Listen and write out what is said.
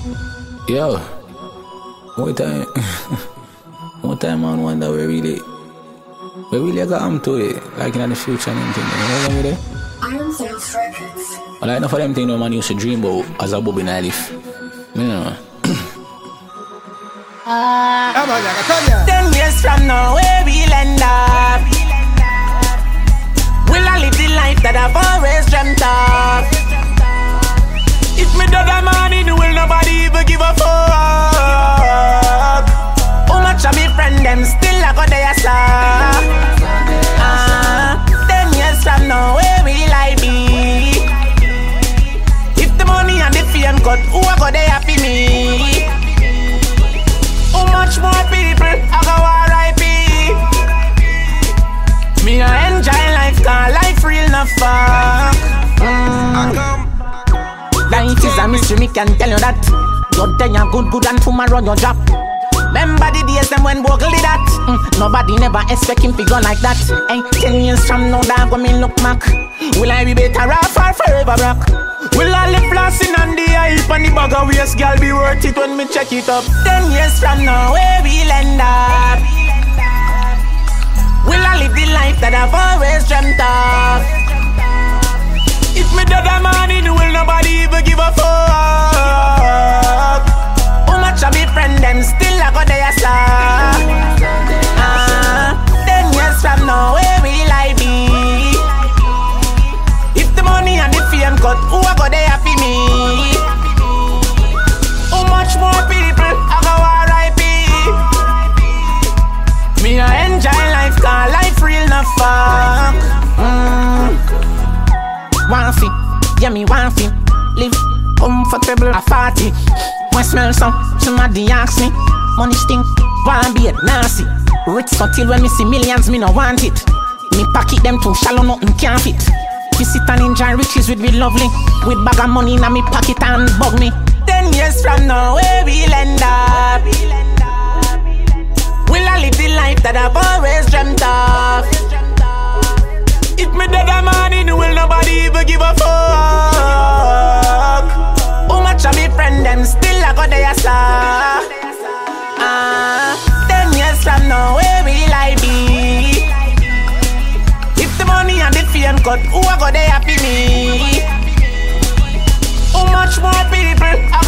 Yo, one time, one time I wonder where really got to it, like in the future and anything. You know what I mean? Iron Sales Records. Well, I know for them things no man used to dream about as a Bobby Nalif. You know. 10 years from now, where we'll end up? Will I live the life that I've always dreamt of? If me dead a man, will nobody even give a fuck? How much of me friend them still I got their star? 10 years from now, where will I be? If the money and the fame cut, who I got there happy me? How much more people I go R.I.P. Me I enjoy life, cause life real no fuck. Life is a mystery, me can tell you that. Your day you good and tomorrow you drop. Remember the days them when Bogle did that. Nobody never expect him to go like that. 10 years from now, dog, when me look back, will I be better off or forever broke? Will all the flossing and the hype and the bag of waste girl be worth it when me check it up? 10 years from now, where we'll end up? Will I live the life that I've always dreamt of? If me dead a man, will nobody even give a fuck? How much of me friend them still I got their star? 10 years from now, where will I be? If the money and the fame cut, who I got there happy me? How much more people I go R.I.P. Me I enjoy life, cause life real no fuck. One thing, yeah me one thing. Live comfortable at 40. When smell somebody ask me. Money stink, one be it nasty. Rich until when me see millions, me no want it. Me pocket them too shallow, nothing can fit. Visit and enjoy riches with me lovely. With bag of money in me pocket and bug me. 10 years from now, where we'll end up? Will I live the life that I've always dreamt of? If me dead a man, will nobody even give a fuck? How much of me friend them still I got their star? 10 years from now, where will I be? If the money and the fame cut, who I got there happy me? How much more people I